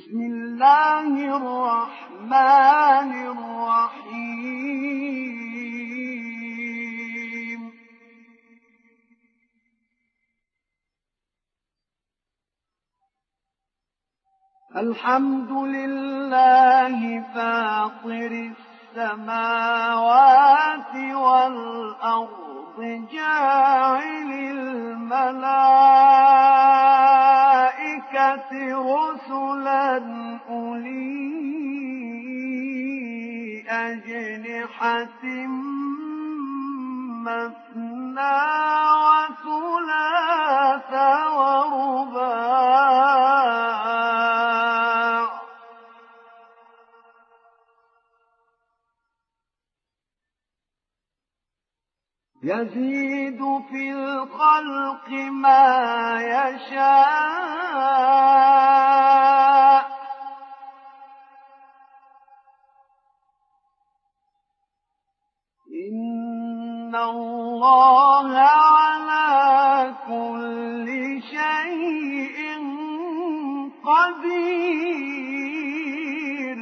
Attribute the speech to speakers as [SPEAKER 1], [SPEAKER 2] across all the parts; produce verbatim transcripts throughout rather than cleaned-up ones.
[SPEAKER 1] بسم الله الرحمن الرحيم الحمد لله فاطر السماوات والأرض جاعل الملائكة رسلا أولي أجنحة مثنى وثلاث ورباع يزيد في الخلق ما يشاء إن الله على كل شيء قدير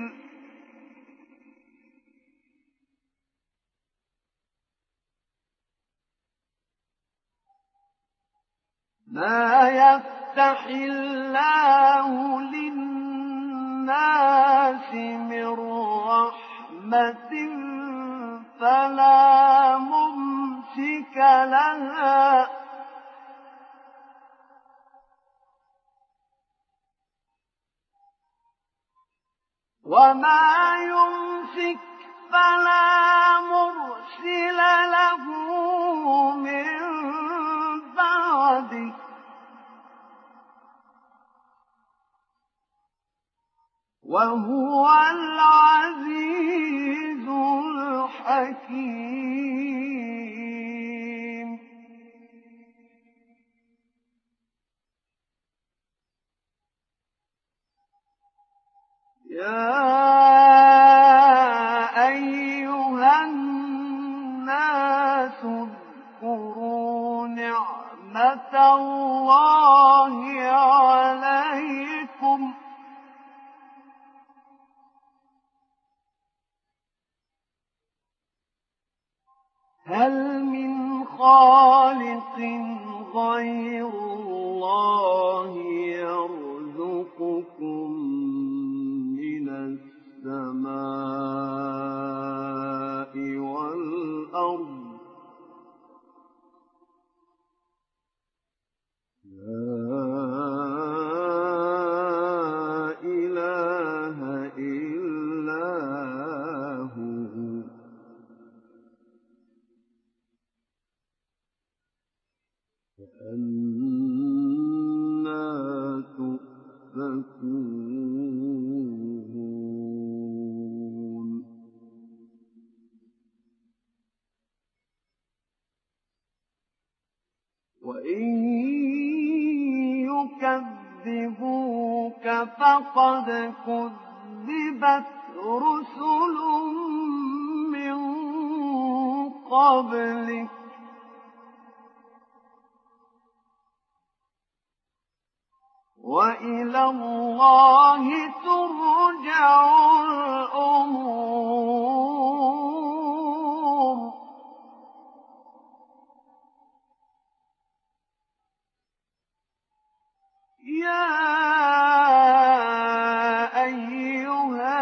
[SPEAKER 1] ما يفتح الله للناس من رحمة فلا ممسك لها وما يمسك فلا مرسل له من بعده وهو العزيز الحكيم يا أيها الناس اذكروا نعمة الله عليكم هل من خالق غير الله يرزقكم من السماء والأرض لا إله إلا هو فأنى تؤفكون وإن يكذبوك فقد كذبت رسل من قبلك وإلى الله ترجع الأمور يا أيها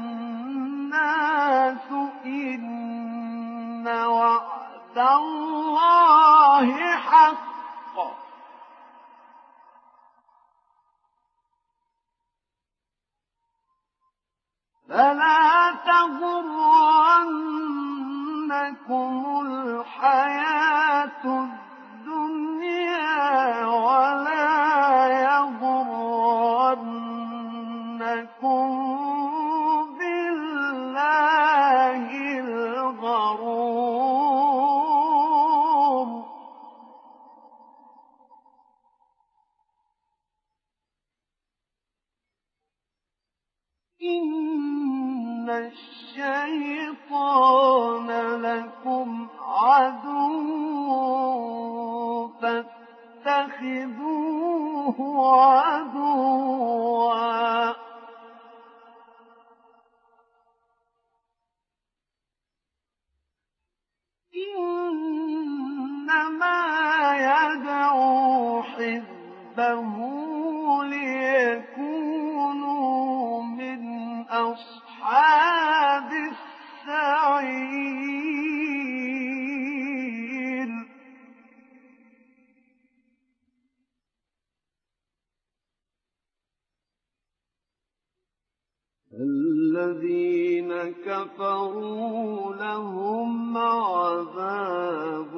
[SPEAKER 1] الناس إن وعد الله حق فلا تغرنكم الحياة الدنيا ولا يغرنكم بالله الغرور إن الشيطان لكم عدو فاتخذوه عدوا الذين كفروا لهم عذاب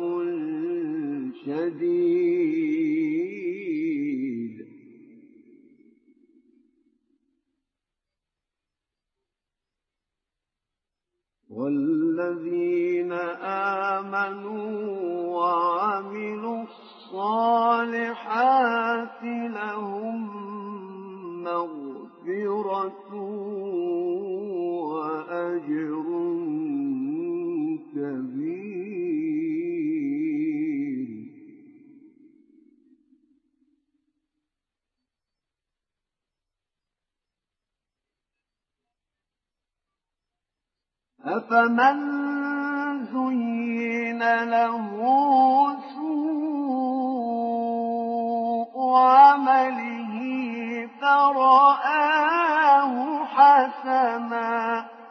[SPEAKER 1] شديد والذين آمنوا وعملوا الصالحات لهم مغفرة وأجر كبير. أفمن زين له سوء عمله فرآه حسنا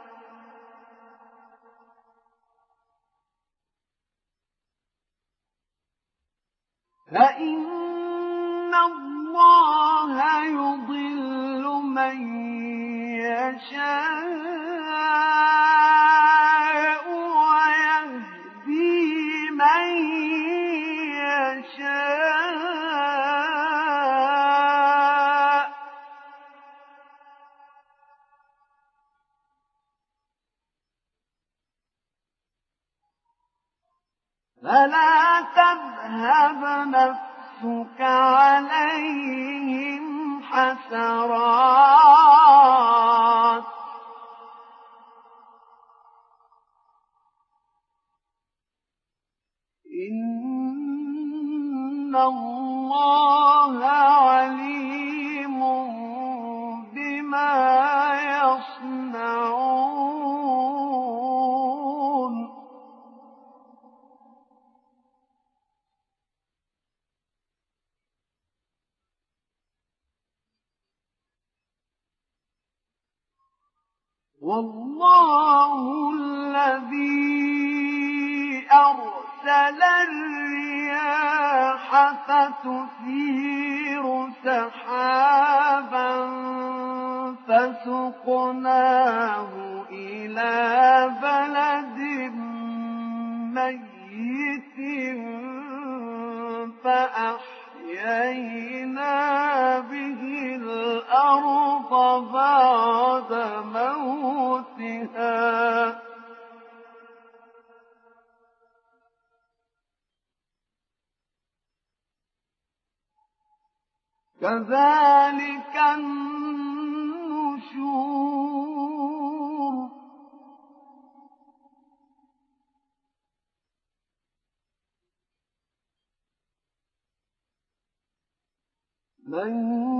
[SPEAKER 1] فإن الله يضل من يشاء ويهدي من يشاء فلا تذهب نفسك عليهم حسرات إن الله عليم بما يصنعون. والله الذي أرسل الرياح فتثير سحابا فسقناه إلى بلد ميت فأحيينا به الأرض بعد موتها كذلك النشور. من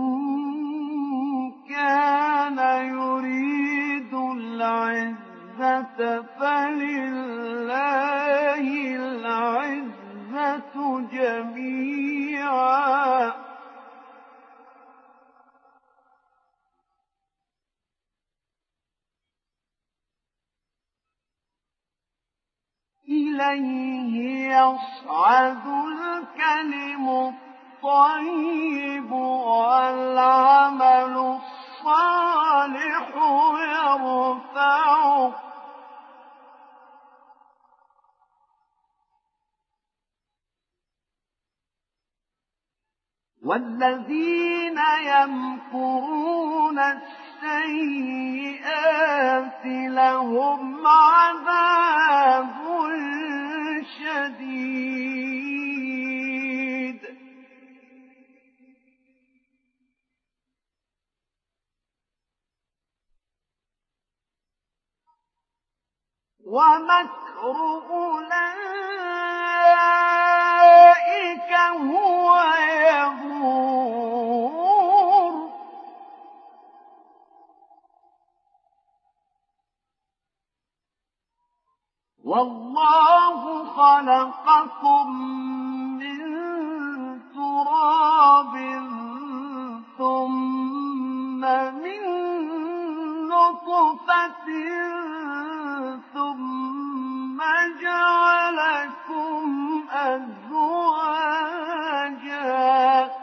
[SPEAKER 1] كان يريد العزة فلله العزة جميعا إليه يصعد الكلم الطيب والعمل الصالح يرفعه والذين يمكرون السيئات لهم عذاب شديد ومكر أولئك هو يبور والله خلقكم من تراب ثم من نطفة ثم جعلكم أزواجا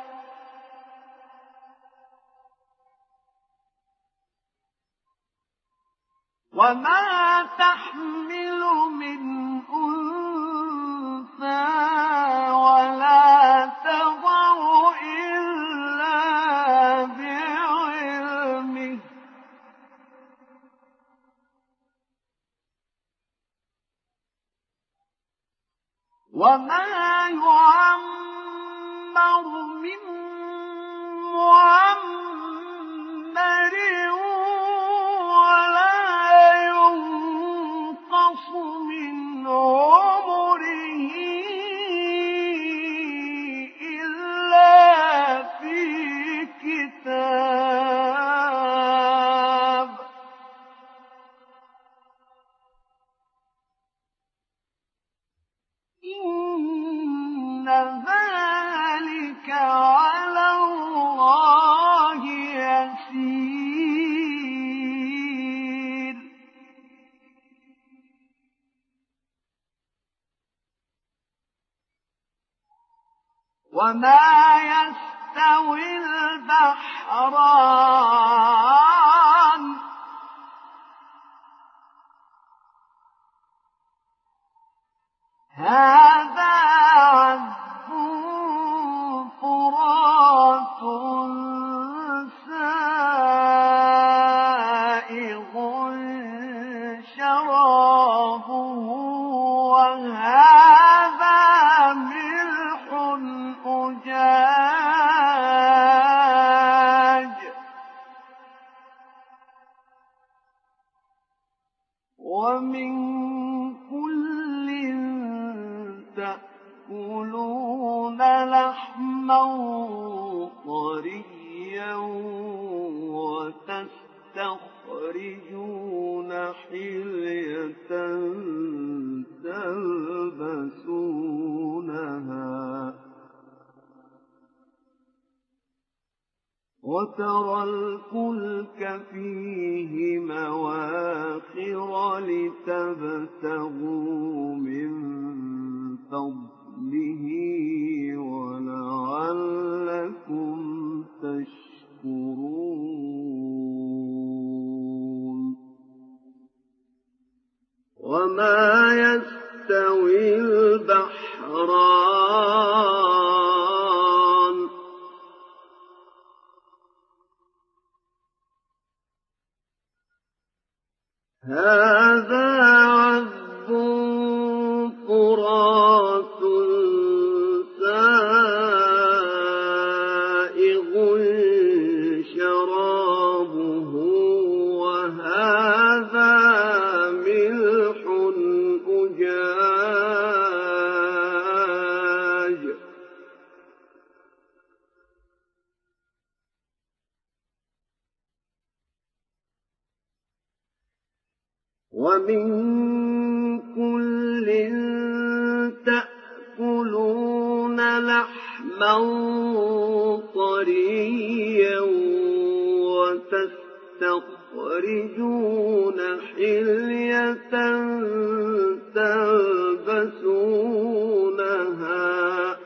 [SPEAKER 1] وما تحمل من أنثى ولا تضع إلا بعلمه وما يعمر من معمر من عمره إلا في كتاب إن ذلك على الله يسير وما يستوي البحران هذا عذب فرات سائغ شرابه وهذا ملح أجاج ومن كل تأكلون لحما طريا وتستخرجون حلية تلبسونها وترى الفلك فيه مواخر لتبتغوا من فضله ولعلكم تشكرون وما يستوي البحران هذا عذب فرات سائغ شرابه وهذا ملح أجاج ومن كل تأكلون لحما طريا وتستخرجون حلية تلبسونها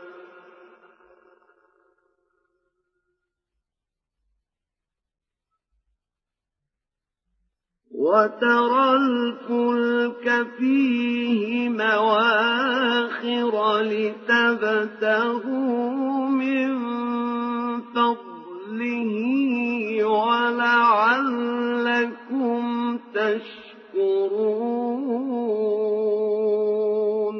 [SPEAKER 1] وترى الفلك فيه مواخر لتبتغوا من فضله ولعلكم تشكرون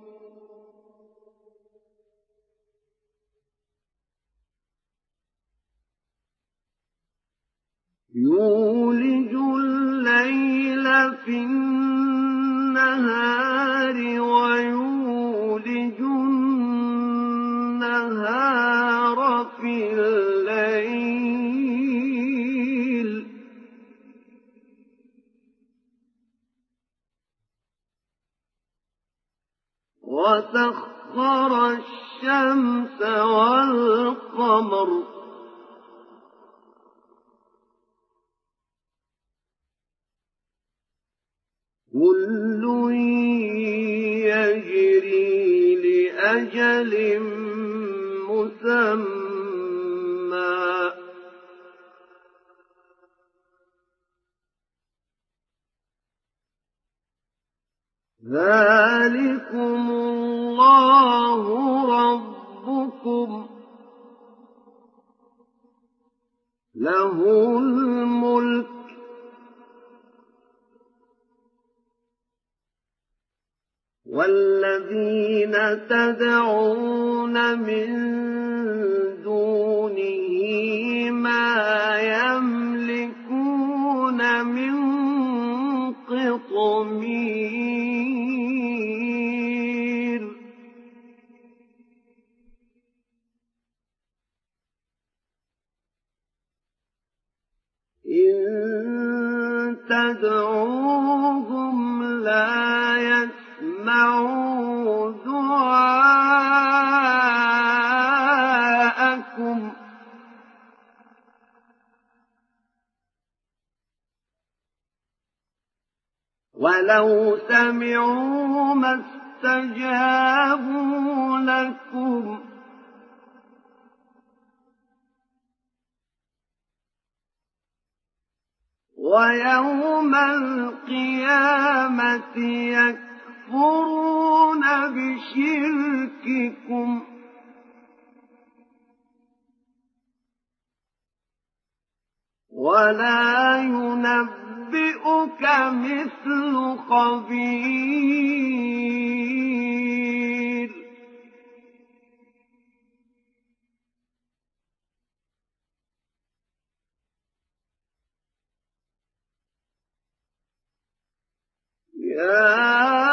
[SPEAKER 1] يولج الليل في النهار ويولج النهار في الليل وسخر الشمس والقمر كل يجري لأجل مسمى ذلكم الله ربكم له الملك والذين تدعون من دونه ما يملكون من قطمير إن تدعوهم لا يسمعوا دعاءكم ولو سمعوا ما استجابوا لكم ويوم القيامة يكفرون بشرككم ولا ينبئك مثل خبير يا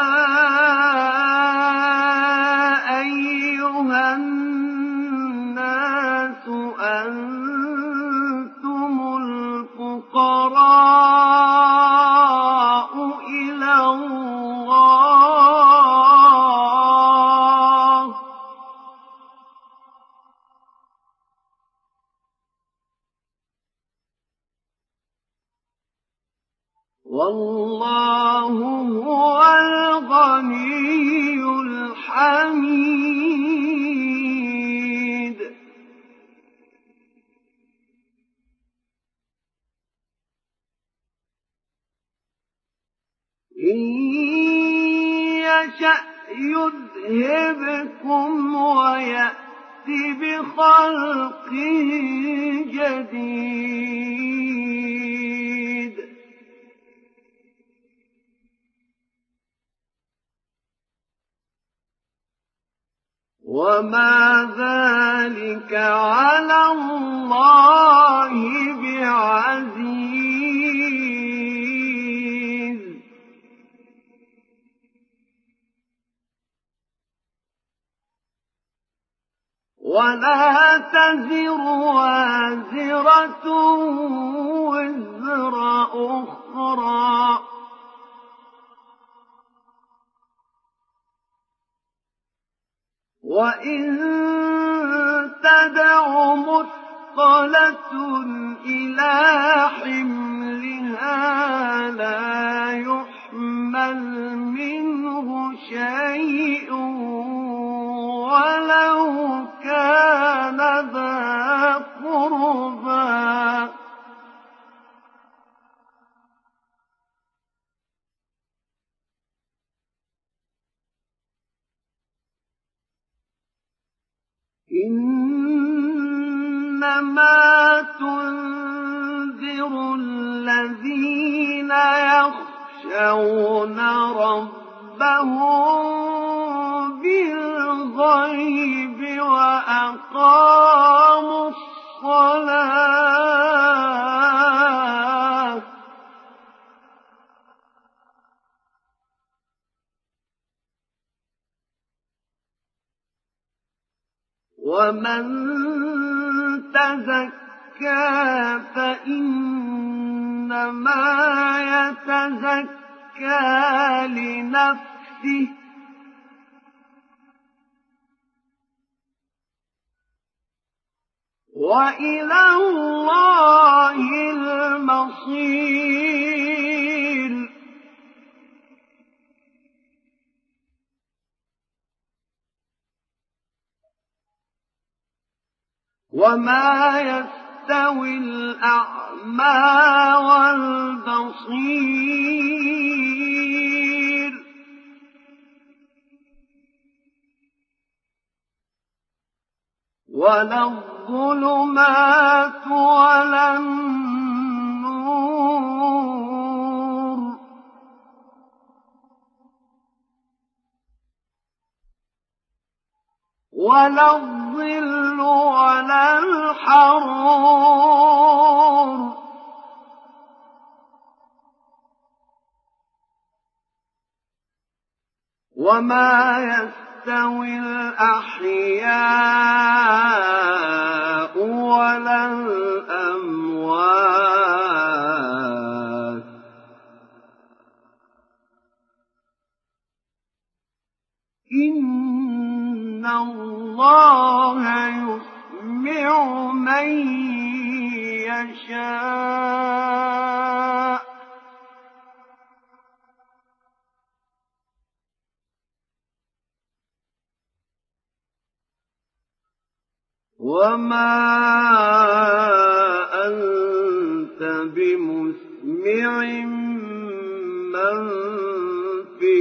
[SPEAKER 1] أيها الناس أنتم الفقراء إلى الله والله هو الغني الحميد إن يشأ يذهبكم ويأت بخلق جديد وما ذلك على الله بعزيز ولا تزر وازرة وزر أخرى وإن تدع مثقلة إلى حملها لا يحمل منه شيء ولو كان ذا قربى إنما تنذر الذين يخشون ربهم بالغيب وأقاموا الصلاة ومن تزكى فإنما يتزكى لنفسه وإلى الله المصير وما يستوي الأعمى والبصير ولا الظلمات ولا النور ولا الظل ولا الحرور وما يستوي الأحياء ولا الأموات إن الله يسمع من يشاء وما أنت بمسمع من في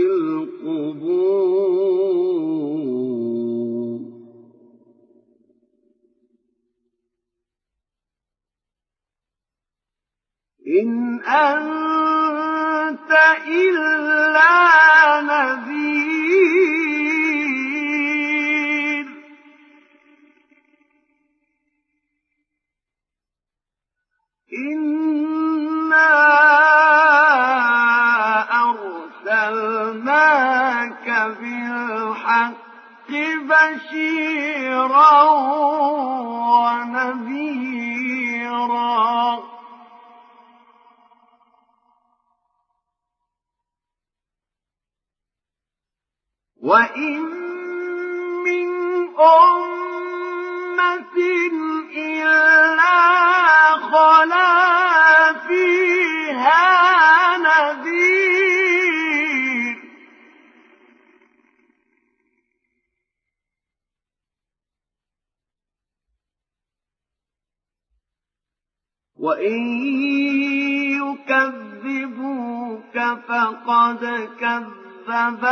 [SPEAKER 1] القبور إن أنت إلا نذير إنا أرسلناك بالحق بشيرا ونذيرا وإن من أمة إلا خلا فيها نذير وإن يكذبوك فقد كذب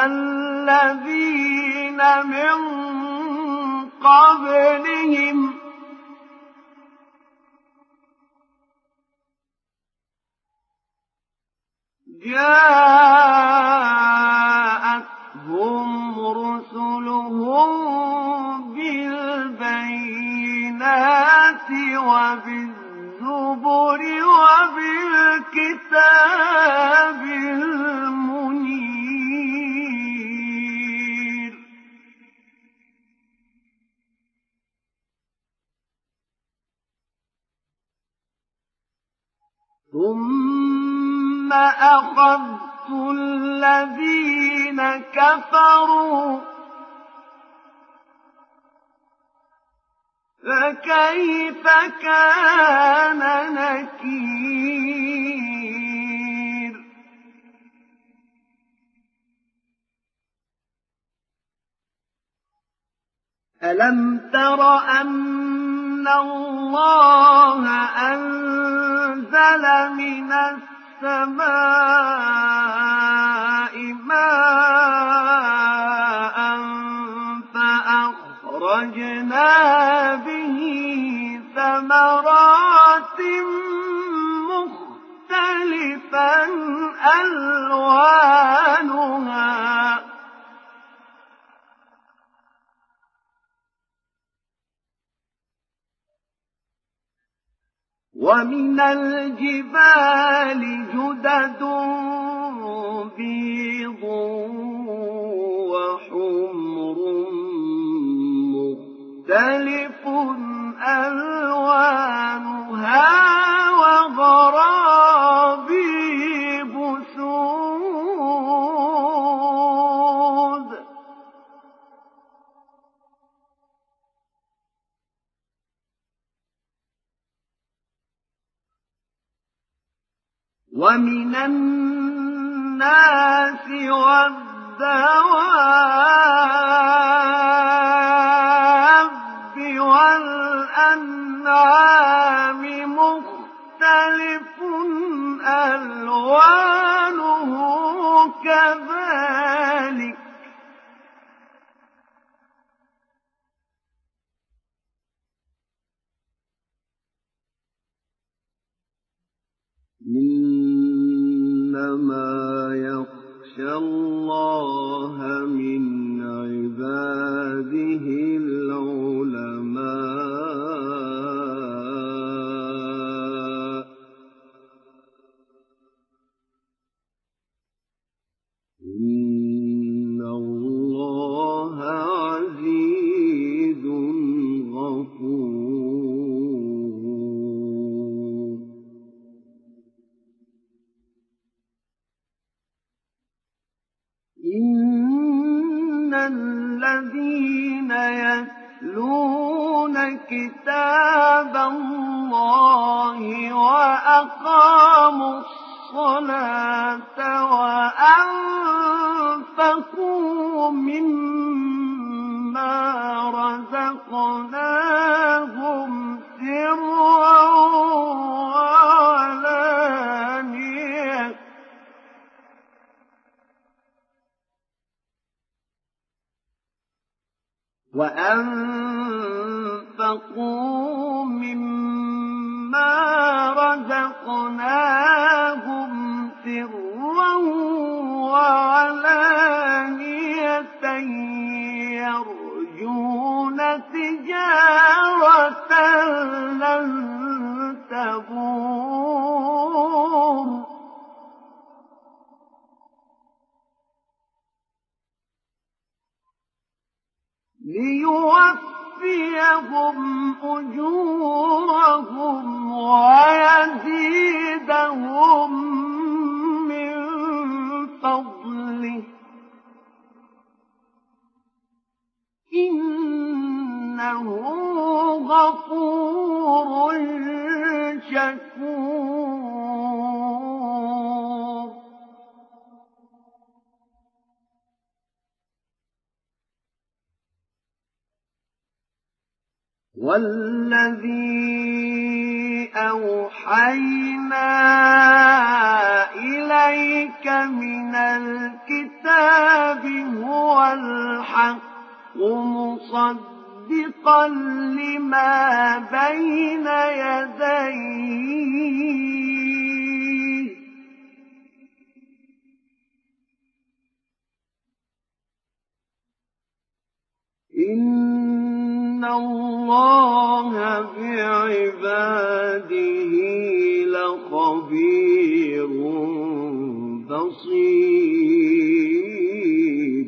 [SPEAKER 1] الذين من قبلهم جاءتهم رسلهم بالبينات وبالزبر وبالكتاب المنير ثم أخذت الذين كفروا فكيف كان نكير ألم تر أن الله أنزل من السماء ماء فأخرجنا به ثمرات مختلفا ألوانها ومن الجبال جدد بيض وحمر مختلف ألوانها وغرابيب سود ومن الناس والدواب والأنعام مختلف ألوانه كذلك إنما يخشى الله من عباده العلماء إن الله عزيز غفور. إن الذين يتلون كتاب الله وأقاموا الصلاة وأنفقوا مما رزقناهم سرا وعلانية وأنفقوا مما رزقناهم سرا وعلانية يرجون تجارة لن تبور ليوفيهم أجورهم ويزيدهم من فضله إنه غفور شكور. والذي أوحينا إليك من الكتاب هو الحق مصدقا لما بين يديه إن الله بعباده لخبير بصير.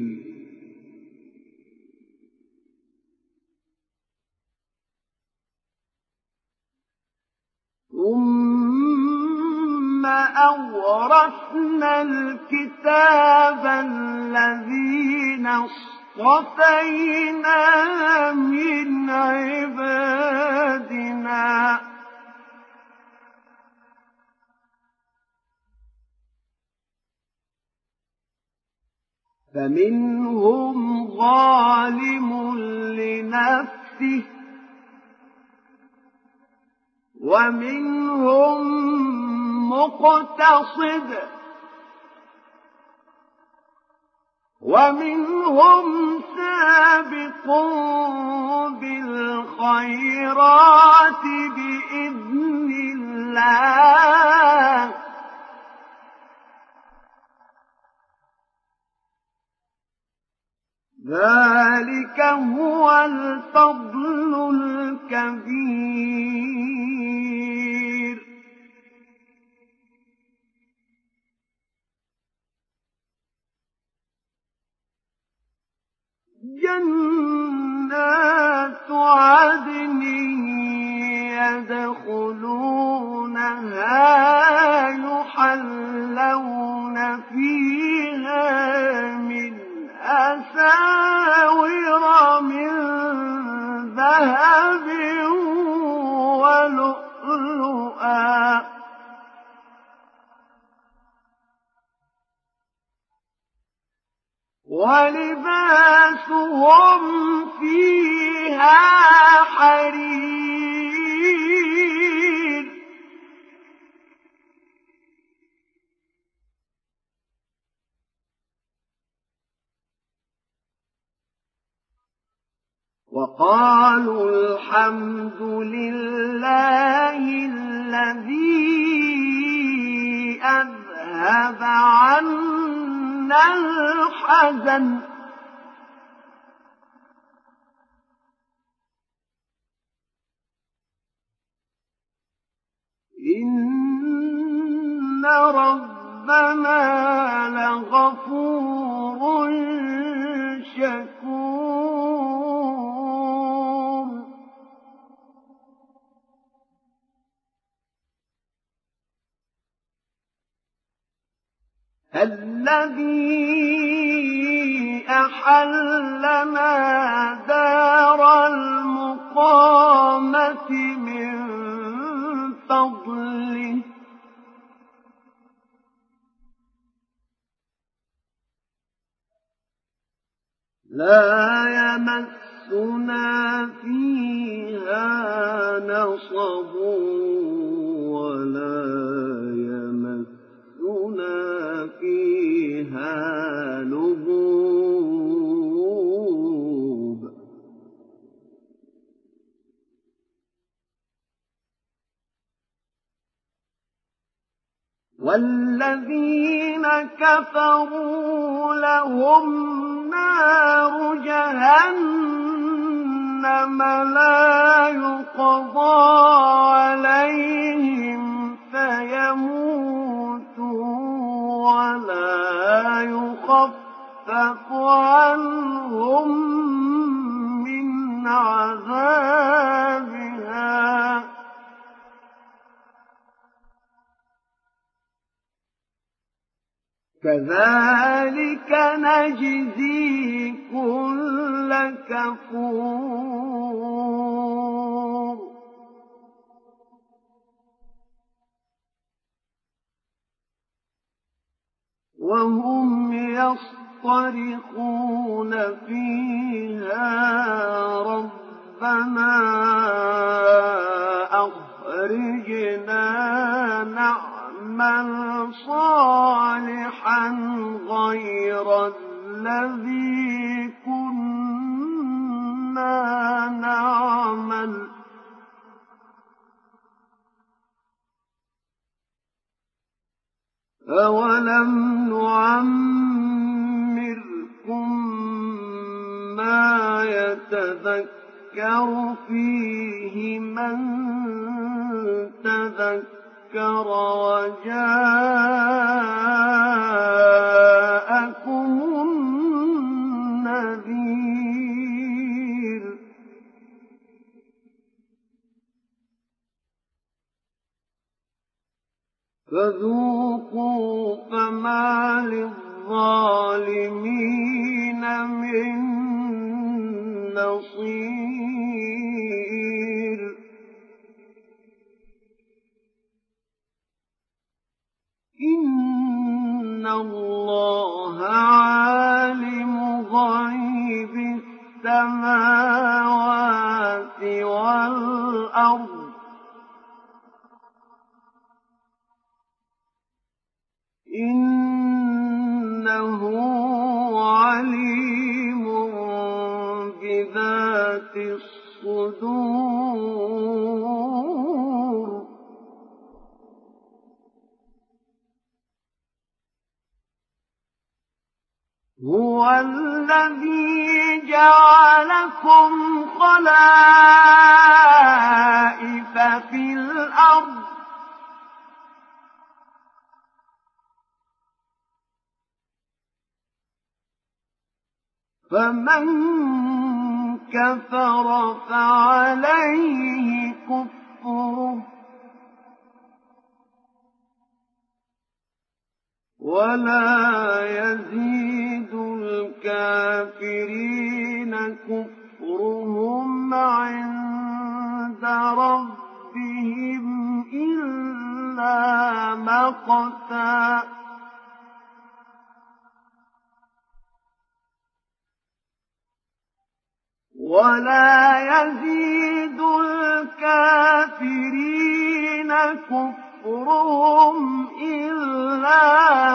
[SPEAKER 1] ثم أورثنا الكتاب الذين اصطفينا من عبادنا فمنهم ظالم لنفسه ومنهم مقتصد ومنهم سابق بالخيرات بإذن الله ذلك هو الفضل الكبير. جنات عدن يدخلونها يحلون فيها من أساور من ذهب ولؤلؤا ولباسهم فيها حرير وقالوا الحمد لله الذي أذهب عنا الحزن إن ربنا لغفور شكور الذي أحلنا دار المقامة من فضله لا يمسنا فيها نصب ولا يمسنا فيها لغوب والذين كفروا لهم نار جهنم لا يقضى عليهم فيموتوا ولا يخفف عنهم من عذابها كذلك نجزي كل كفور وهم يصطرخون فيها ربنا أخرجنا نعمل صالحا غير الذي كنا نعمل أولم نعمركم ما يتذكر فيه من تذكر وجاءكم النذير فذوقوا فما للظالمين من نصير إن الله عالم غيب السماوات والأرض إنه عليم بذات الصدور هو الذي جعلكم خلائف في الأرض فمن كفر فعليه كفره ولا يزيد الكافرين كفرهم عند ربهم إلا مقتا ولا يزيد الكافرين كفرهم إلا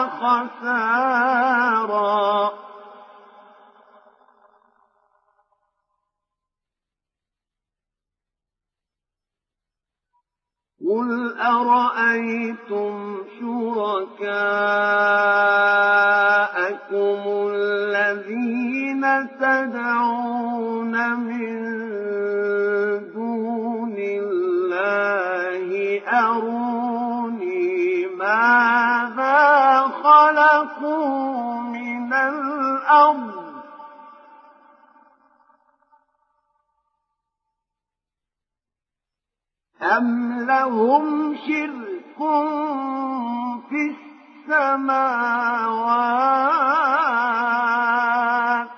[SPEAKER 1] خسارا قل أرأيتم شركاءكم شركاءكم الذين تدعون من دون الله أروني ماذا خلقوا من الأرض أم لهم شرك في السماوات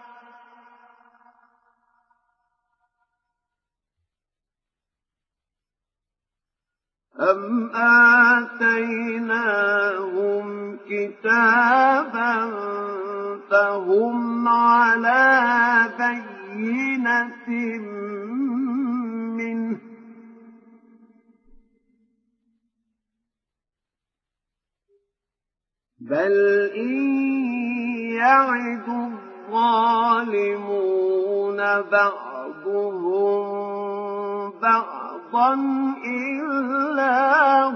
[SPEAKER 1] أم آتيناهم كتابا فهم على بينة منه بل إن يعد الظالمون بعضهم بعضا إلا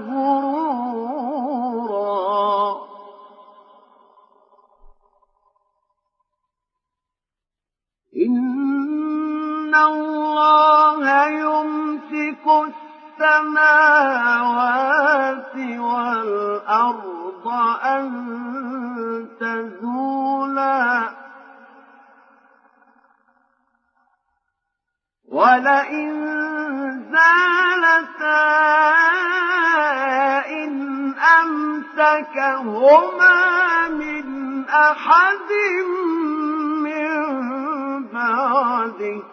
[SPEAKER 1] غرورا إن الله يمسك السماوات والأرض أن تزولا ولئن زالتا إن أمسكهما من أحد من بعده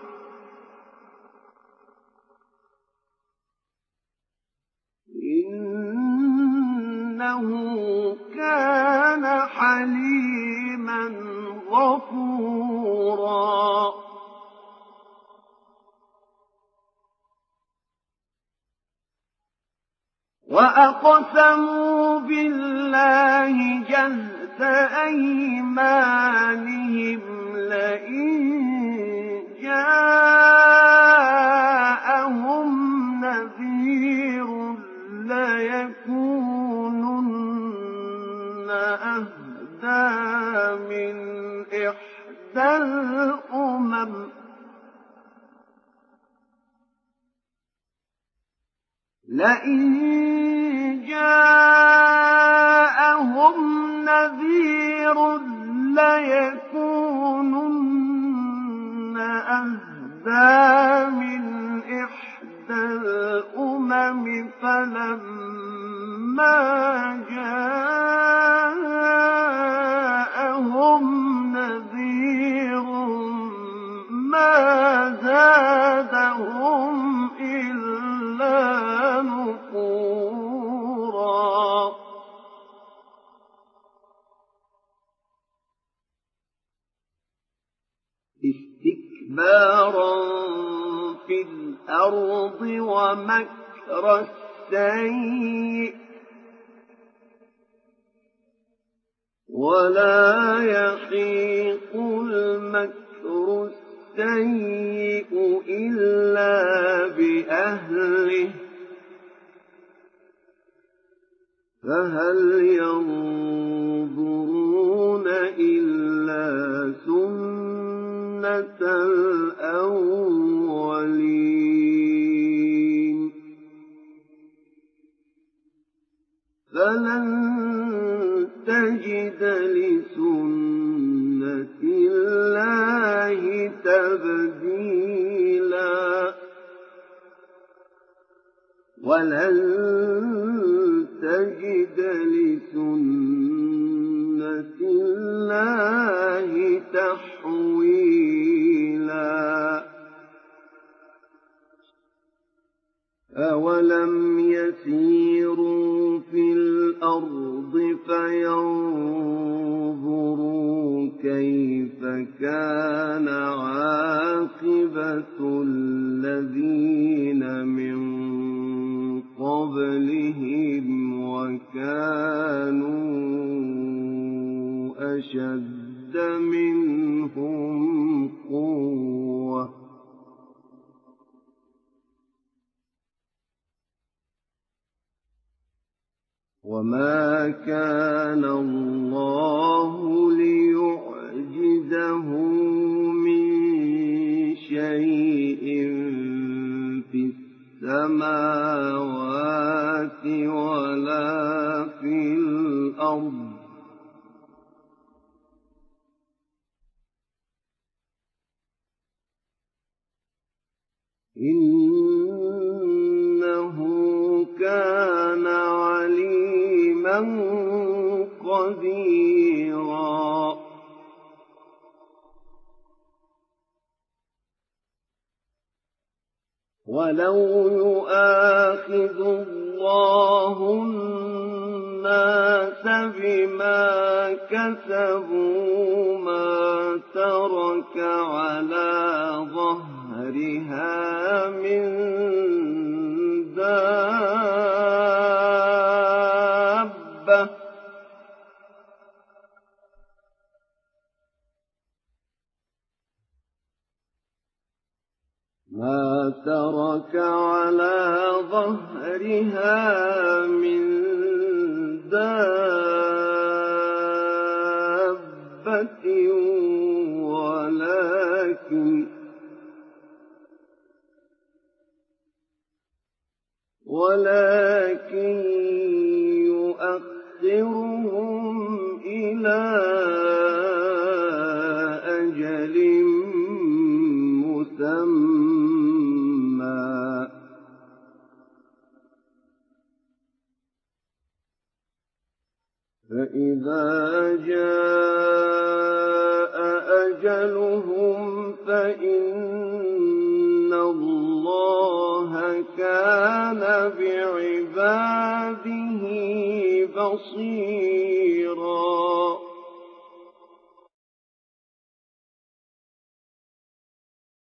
[SPEAKER 1] إنه كان حليما غفورا وأقسموا بالله جهد أيمانهم لئن جاءهم نذير ليكونن أهدى من إحدى الأمم لئن جاءهم نذير ليكونن أهدى من إحدى الأمم فلما جاءهم نذير ما زادهم إلا نفورا استكبارا في الأرض ومكر السيء ولا يحيق المكر السيء إلا بأهله فهل ينظرون إلا سنة الأولين فلن تجد لسنة الله تبديلا ولن تجد لسنة الله تحويلا أولم يسيروا في الأرض فينظروا كيف كان عاقبة الذين من قبلهم وكانوا أشد منهم قوة وما وما كان الله ليعجزه من شيء في السماوات ولا في الأرض إنه كان عليما قديرا ولو يؤاخذ الله الناس بما كسبوا ما ترك على ظهرها من دابة ما ترك على ظهرها من دابة ولكن ولكن يؤخرهم إلى أجل مسمى فإذا جاء أجلهم فإن الله كان بعباده بصيرا